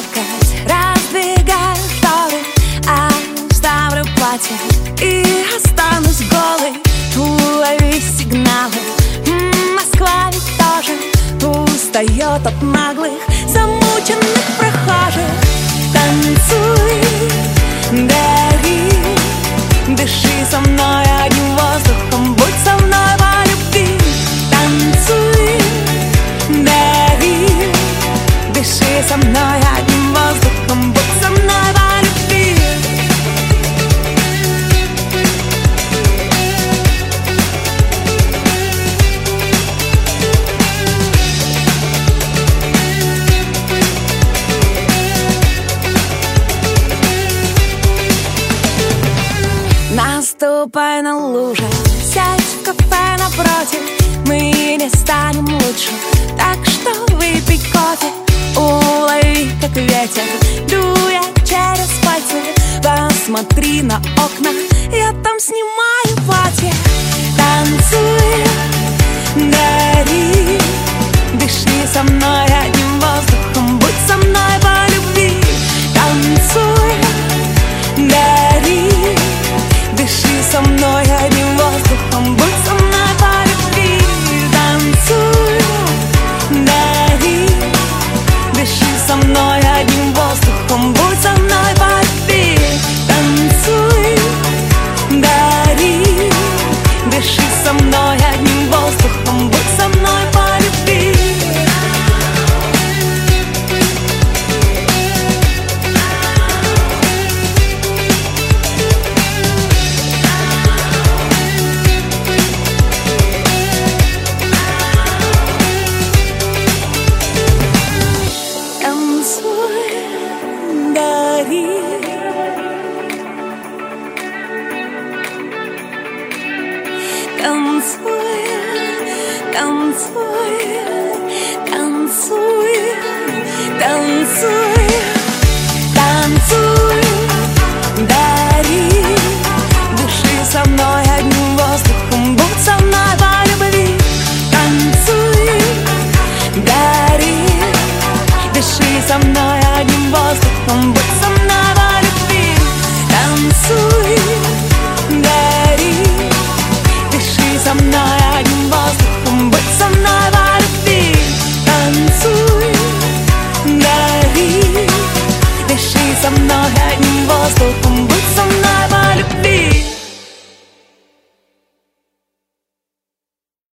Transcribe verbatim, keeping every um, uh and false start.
плакать. Раздвигаю шторы, оставлю платье и останусь голой. Улови сигналы, М, Москва ведь тоже устает от наглых, замученных прохожих. Танцуй, гори, дыши со мной одним воздухом, будь со мной по любви. Танцуй, гори, дыши со мной одним воздухом, будь со мной по любви. Наступай на луже, сядь в кафе напротив, мы не станем лучше, так что выпей кофе. Улови, как ветер, дуя через пальцы. Посмотри на окна, я там снимаю платье. Танцуй, гори, дыши со мной одним воздухом, будь со мной по любви. Танцуй, гори, дыши со мной одним воздухом, будь со мной по любви. Танцуй, гори, дыши со мной одним воздухом, будь со мной по любви. Танцуй, гори, дыши со мной одним воздухом, будь со мной по любви. Танцуй, танцуй, танцуй, танцуй, танцуй, гори, дыши со мной одним воздухом, будь со мной по любви. Танцуй, гори, дыши со мной одним воздухом, будь со мной по любви. Танцуй.